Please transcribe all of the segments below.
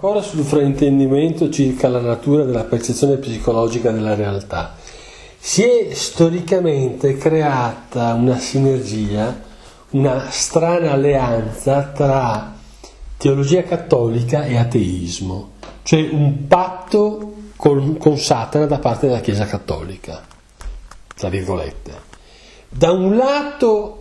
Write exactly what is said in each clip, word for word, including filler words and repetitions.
ancora sul fraintendimento circa la natura della percezione psicologica della realtà. Si è storicamente creata una sinergia, una strana alleanza tra teologia cattolica e ateismo, cioè un patto con, con Satana da parte della Chiesa cattolica, tra virgolette. Da un lato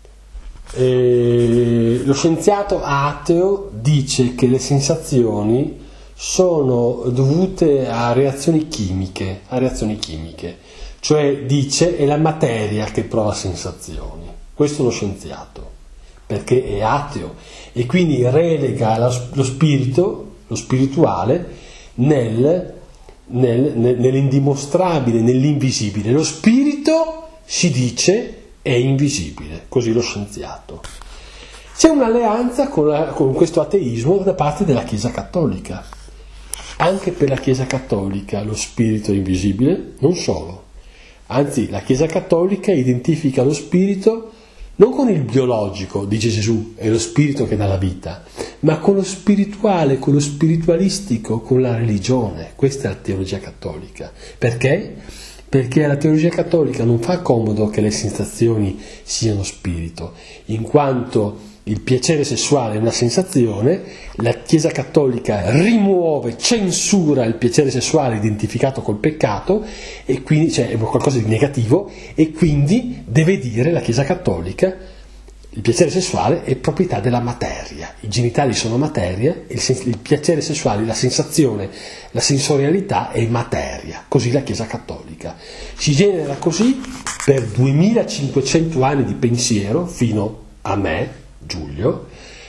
eh, lo scienziato ateo dice che le sensazioni sono dovute a reazioni chimiche, a reazioni chimiche, cioè dice è la materia che prova sensazioni. Questo è lo scienziato, perché è ateo e quindi relega lo spirito, lo spirituale, nel, nel, nel, nell'indimostrabile, nell'invisibile. Lo spirito, si dice, è invisibile, così lo scienziato. C'è un'alleanza con, la, con questo ateismo da parte della Chiesa cattolica. Anche per la Chiesa cattolica lo spirito è invisibile, non solo. Anzi, la Chiesa cattolica identifica lo spirito non con il biologico, dice Gesù, è lo spirito che dà la vita, ma con lo spirituale, con lo spiritualistico, con la religione. Questa è la teologia cattolica. Perché? Perché alla teologia cattolica non fa comodo che le sensazioni siano spirito, in quanto il piacere sessuale è una sensazione, la Chiesa cattolica rimuove, censura il piacere sessuale identificato col peccato, e quindi cioè è qualcosa di negativo, e quindi deve dire la Chiesa cattolica il piacere sessuale è proprietà della materia, i genitali sono materia, il, sen- il piacere sessuale, la sensazione, la sensorialità è materia, così la Chiesa cattolica. Si genera così per duemilacinquecento anni di pensiero, fino a me, Giulio,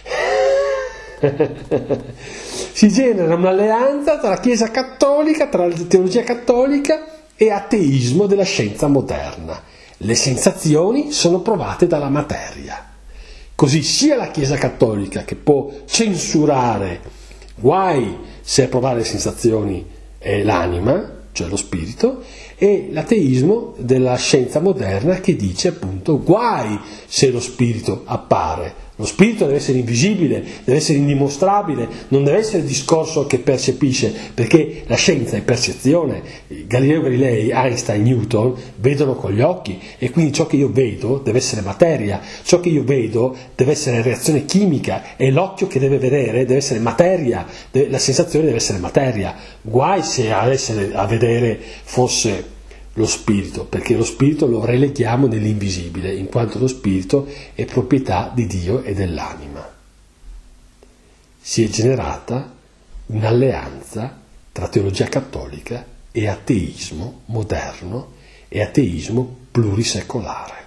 si genera un'alleanza tra la Chiesa cattolica, tra la teologia cattolica e ateismo della scienza moderna. Le sensazioni sono provate dalla materia. Così sia la Chiesa cattolica, che può censurare, guai se a provare le sensazioni è l'anima, cioè lo spirito, e l'ateismo della scienza moderna che dice appunto guai se lo spirito appare. Lo spirito deve essere invisibile, deve essere indimostrabile, non deve essere il discorso che percepisce, perché la scienza è percezione. Galileo Galilei, Einstein, Newton vedono con gli occhi, e quindi ciò che io vedo deve essere materia, ciò che io vedo deve essere reazione chimica, e l'occhio che deve vedere deve essere materia, la sensazione deve essere materia. Guai se a, essere, a vedere fosse lo spirito, perché lo spirito lo releghiamo nell'invisibile, in quanto lo spirito è proprietà di Dio e dell'anima. Si è generata un'alleanza tra teologia cattolica e ateismo moderno e ateismo plurisecolare.